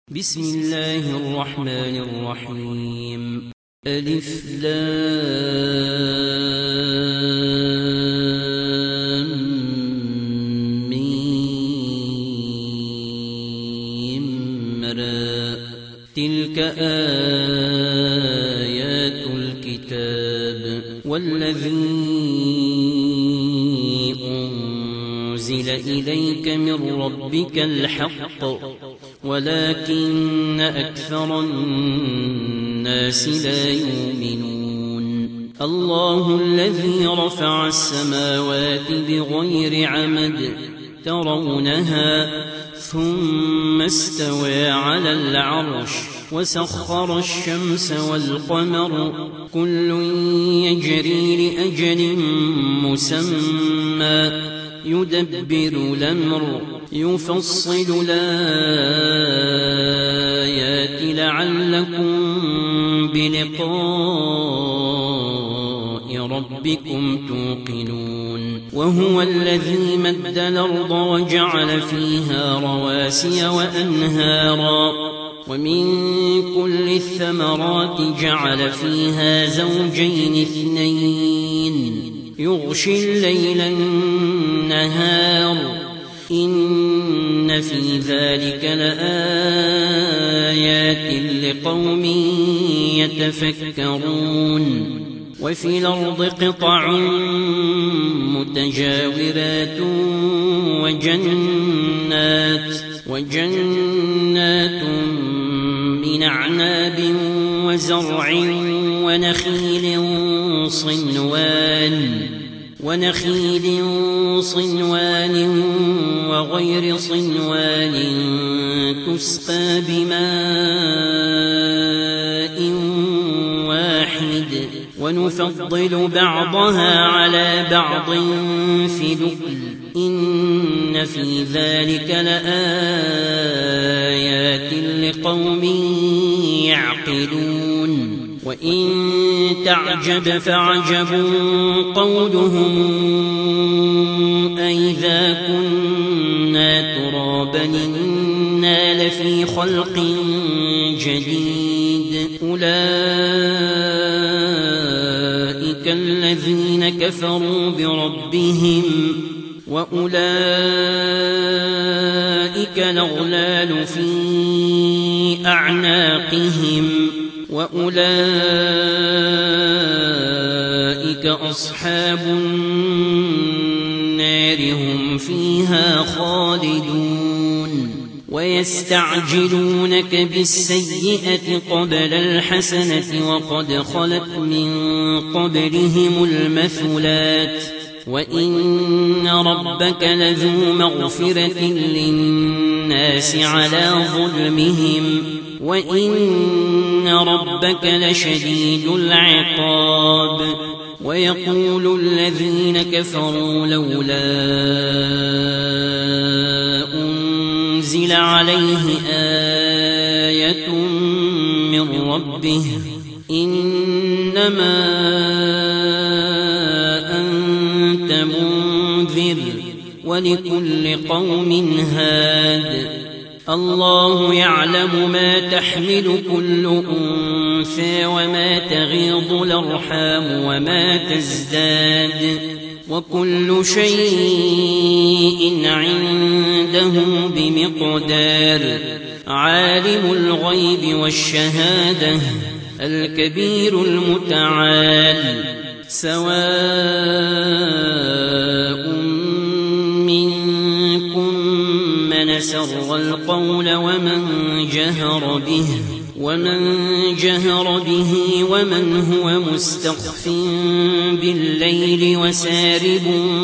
بسم الله الرحمن الرحيم. ألف لام ميم را تلك آيات الكتاب والذي أنزل إليك من ربك الحق ولكن أكثر الناس لا يؤمنون. الله الذي رفع السماوات بغير عمد ترونها ثم استوى على العرش وسخر الشمس والقمر كل يجري لأجل مسمى يدبر الأمر يفصل الآيات لعلكم بلقاء ربكم توقنون. وهو الذي مد الأرض وجعل فيها رواسي وأنهارا ومن كل الثمرات جعل فيها زوجين اثنين يغشي الليل النهار إن في ذلك لآيات لقوم يتفكرون. وفي الأرض قطع متجاورات وجنات من أعناب وزرع ونخيل صنوان وغير صنوان تسقى بماء واحد ونفضل بعضها على بعض في الأكل إن في ذلك لآيات لقوم يعقلون. وإن تعجب فعجب قولهم أئذا كنا ترابا إنا لفي خلق جديد أولئك الذين كفروا بربهم وأولئك الأغلال في أعناقهم وأولئك أصحاب النار هم فيها خالدون. ويستعجلونك بالسيئة قبل الحسنة وقد خلت من قبلهم المثلات وإن ربك لذو مغفرة للناس على ظلمهم وإن ربك لشديد العقاب. ويقول الذين كفروا لولا أنزل عليه آية من ربه إنما أنت منذر ولكل قوم هاد. الله يعلم ما تحمل كل أنثى وما تغيض الأرحام وما تزداد وكل شيء عنده بمقدار. عالم الغيب والشهادة الكبير المتعال سواء منكم من سر القول ومن جهر به ومن هو مستخف بالليل وسارب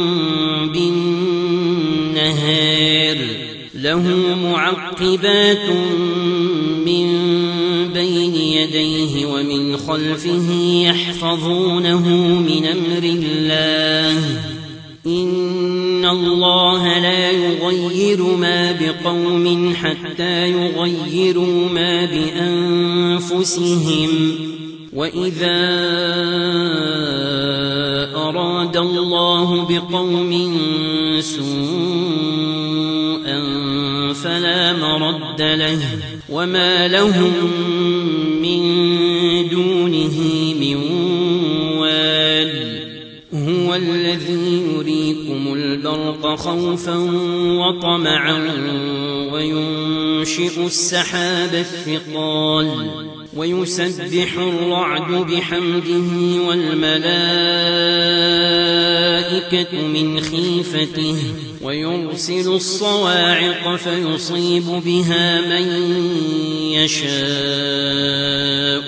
بالنهار له معقبات من بين يديه ومن خلفه يحفظونه من أمر الله إن الله لا يغير ما بقوم حتى يغيروا ما بأنفسهم وإذا أراد الله بقوم سوءا فلا مرد له وما لهم من دونه من وال هو الذي يريكم البرق خوفا وطمعا وينشئ السحاب الثقال ويسبح الرعد بحمده والملائكة من خيفته ويرسل الصواعق فيصيب بها من يشاء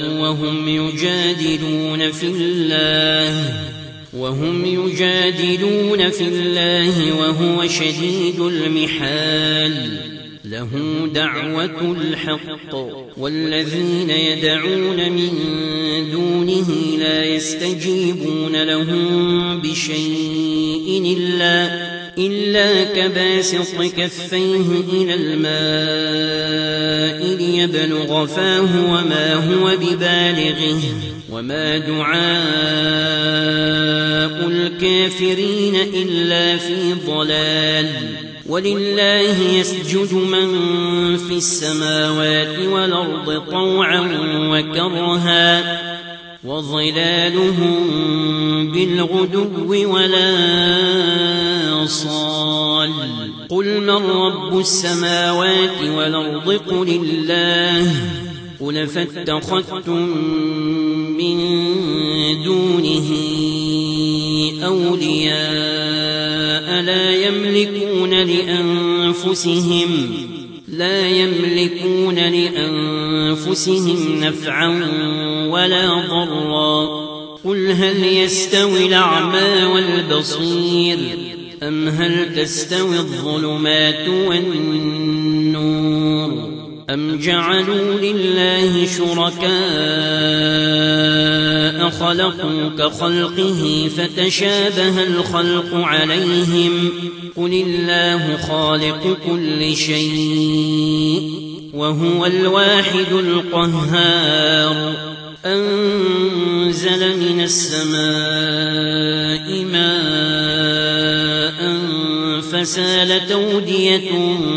وهم يجادلون في الله وهو شديد المحال له دعوة الحق والذين يدعون من دونه لا يستجيبون لهم بشيء إلا كباسط كفيه إلى الماء ليبلغ فاه وما هو ببالغه وما دعاء الكافرين إلا في ضلال ولله يسجد من في السماوات والأرض طوعا وكرها وظلالهم بالغدو والآصال قل من رب السماوات والأرض قل الله قل فاتخذتم من دونه أولياء لا يملكون لأنفسهم نفعا ولا ضرا قل هل يستوي الأعمى والبصير أم هل تستوي الظلمات والنور أم جعلوا لله شركاء خلقوا كخلقه فتشابه الخلق عليهم قل الله خالق كل شيء وهو الواحد القهار أنزل من السماء ماء فسالت أودية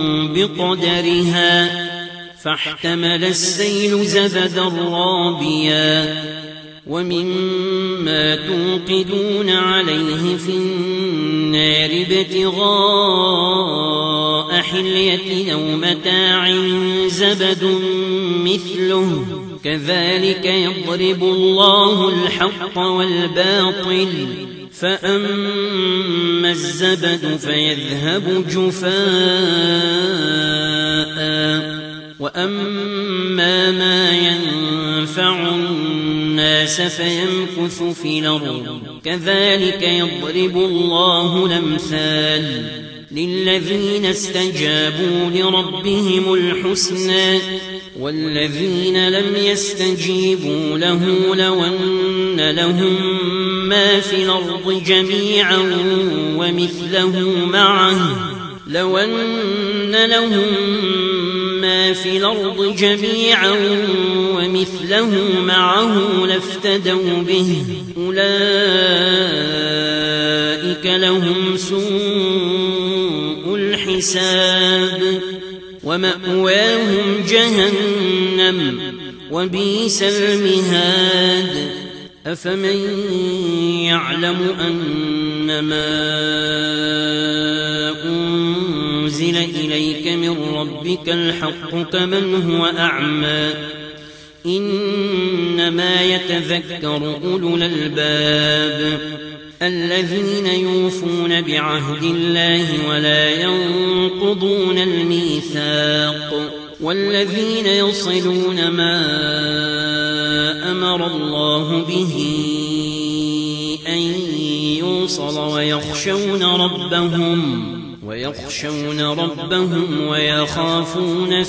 بقدرها فاحتمل السيل زبدا رابيا ومما توقدون عليه في النار ابتغاء حلية أو متاع زبد مثله كذلك يضرب الله الحق والباطل فأما الزبد فيذهب جفاء وأما ما ينفع الناس فيمكث في الأرض كذلك يضرب الله الأمثال للذين استجابوا لربهم الحسنى والذين لم يستجيبوا له لو أن لهم ما في الأرض جميعا ومثله معه لافتدوا به أولئك لهم سوء الحساب ومأواهم جهنم وبئس المهاد أفمن يعلم أنما أنزل إليك من ربك الحق كمن هو أعمى إنما يتذكر أولو الألباب الذين يوفون بعهد الله ولا ينقضون الميثاق والذين يصلون ما أمر الله به أن يوصل ويخشون ربهم ويخافون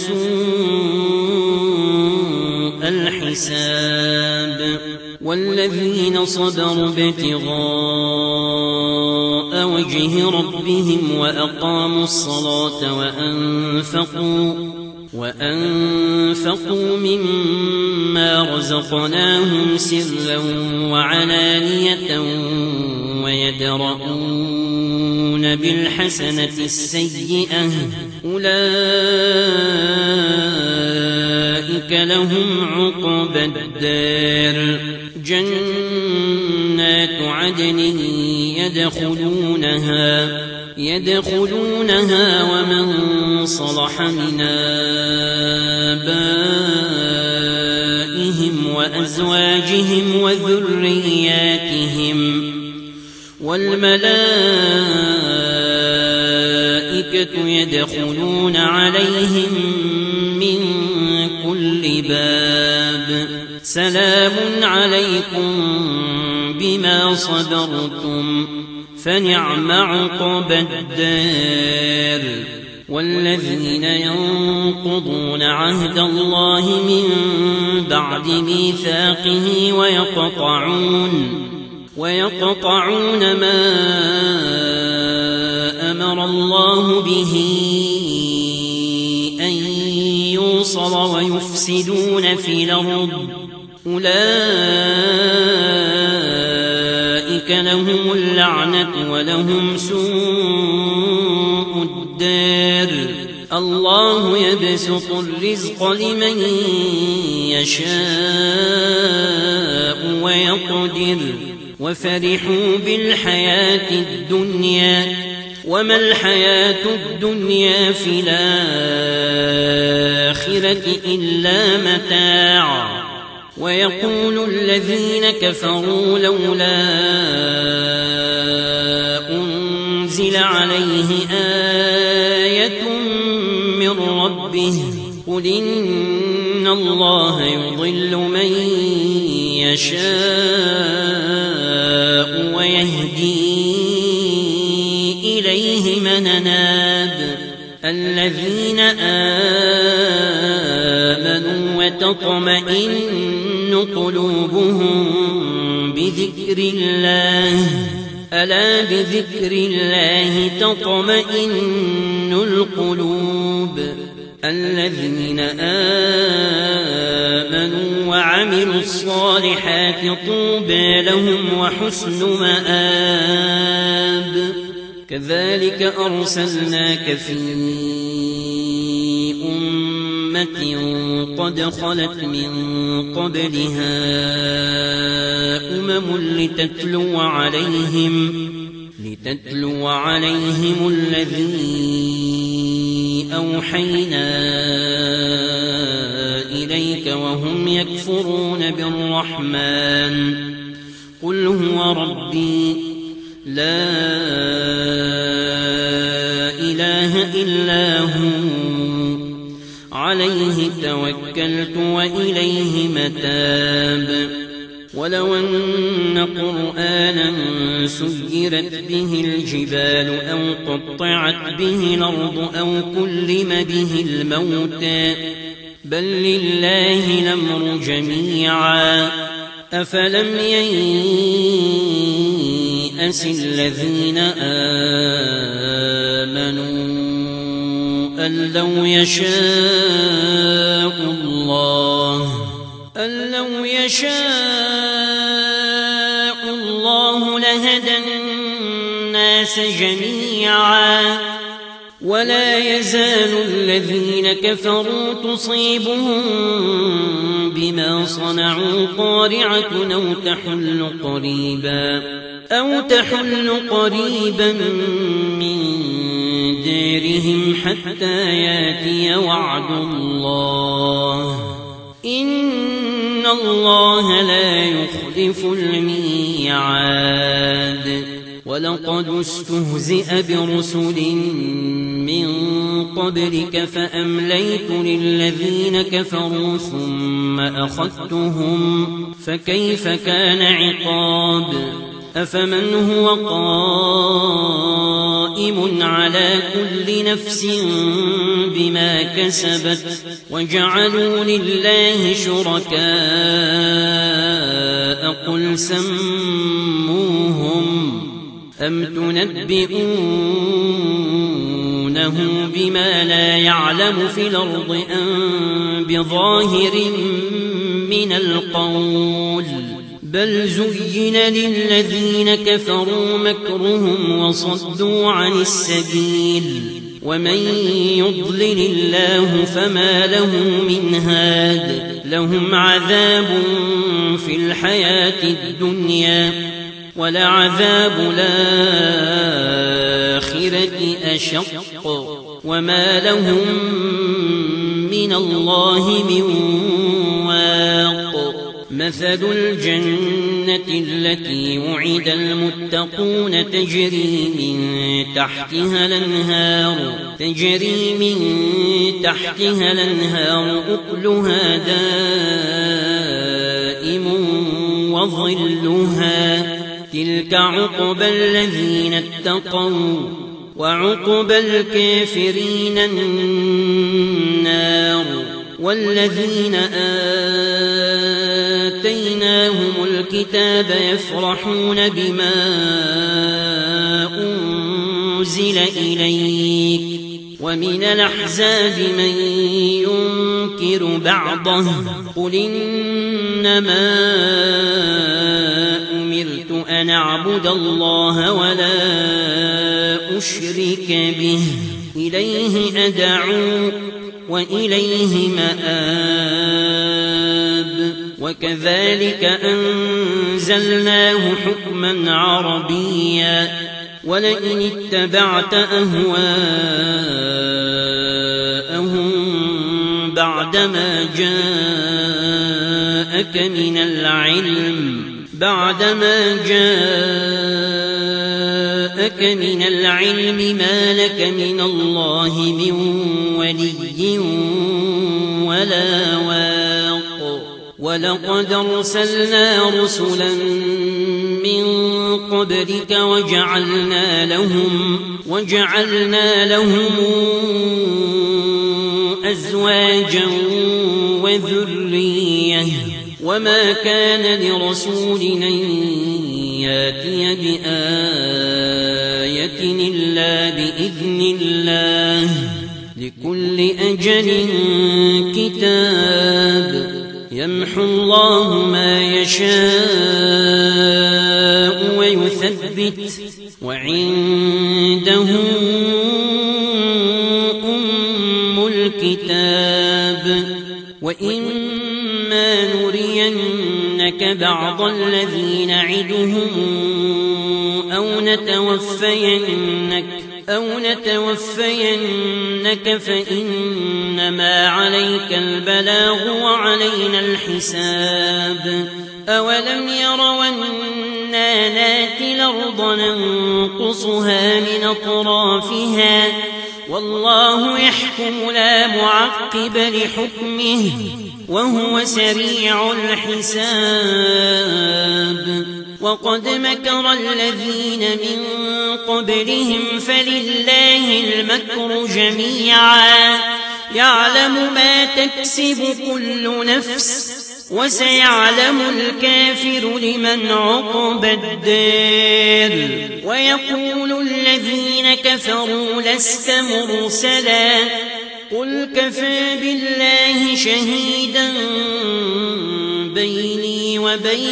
سوء الحساب والذين صبروا ابتغاء وجه ربهم وأقاموا الصلاة وأنفقوا مما رزقناهم سرا وعلانية ويدرؤون بالحسنة السيئة أولئك لهم عقبى الدار جنات عدن يدخلونها ومن صلح من آبائهم وأزواجهم وذرياتهم والملائكة يدخلون عليهم من كل باب سلام عليكم بما صبرتم فنعم عقبى الدار والذين ينقضون عهد الله من بعد ميثاقه ويقطعون ما أمر الله به أن يوصل ويفسدون في الأرض أولئك لهم اللعنة ولهم سوء الدار الله يبسط الرزق لمن يشاء ويقدر وفرحوا بالحياة الدنيا وما الحياة الدنيا في الآخرة إلا متاع ويقول الذين كفروا لولا أنزل عليه آية من ربه قل إن الله يضل من يشاء ويهدي إليه من أناب الذين آمنوا وتطمئن قلوبهم بذكر الله ألا بذكر الله تطمئن القلوب الذين آمنوا وعملوا الصالحات طوبى لهم وحسن مآب كذلك أرسلناك في أمة قد خلت من قبلها لتتلو عليهم الذي أوحينا إليك وهم يكفرون بالرحمن قل هو ربي لا إله إلا هو عليه توكلت وإليه متاب ولو أن قرآنا سيرت به الجبال أو قطعت به الأرض أو كلم به الموتى بل لله الأمر جميعا أفلم ييأس الذين آمنوا أن لو يشاء الله لهدى الناس جميعا ولا يزال الذين كفروا تصيبهم بما صنعوا قارعة أو تحل قريبا من دارهم حتى ياتي وعد الله إن الله لا يخلف الميعاد ولقد استهزئ برسل من قبلك فأمليت للذين كفروا ثم أخذتهم فكيف كان عقاب أفمن هو قائم على كل نفس بما كسبت وجعلوا لله شركاء قل سموهم أم تنبئونه بما لا يعلم في الأرض أم بظاهر من القول بل زين للذين كفروا مكرهم وصدوا عن السبيل ومن يضلل الله فما له من هاد لهم عذاب في الحياة الدنيا ولعذاب الآخرة أشق وما لهم من الله من واق مثل الجنة التي وعد المتقون تجري من تحتها الأنهار أكلها دائم وظلها تلك عقبى الذين اتقوا وعقبى الكافرين النار والذين آتيناهم الكتاب يفرحون بما أنزل إليك ومن الأحزاب من ينكر بعضه قل إنما أمرت أن أعبد الله ولا أشرك به إليه أدعو وإليه مآب وكذلك أنزلناه حكما عربيا ولئن اتبعت أهواءهم بعدما جاءك من العلم ما لك من الله من ولي ولا واق ولقد أرسلنا رسلا من قبلك وجعلنا لهم أزواجا وذرية وما كان لرسول أن يأتي بآية إلا بإذن الله لكل أجل كتاب يمحو الله ما يشاء ويثبت وعنده أم الكتاب وإما نرينك بعض الذي نعدهم أو نتوفينك فإنما عليك البلاغ وعلينا الحساب أولم يروا أنا ناتي الأرض ننقصها من أطرافها والله يحكم لا معقب لحكمه وهو سريع الحساب وقد مكر الذين من قبلهم فلله المكر جميعا يعلم ما تكسب كل نفس وسيعلم الكافر لمن عقبى الدار ويقول الذين كفروا لست مرسلا قل كفى بالله شهيدا بيني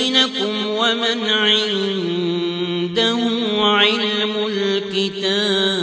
وبينكم ومن عنده علم الكتاب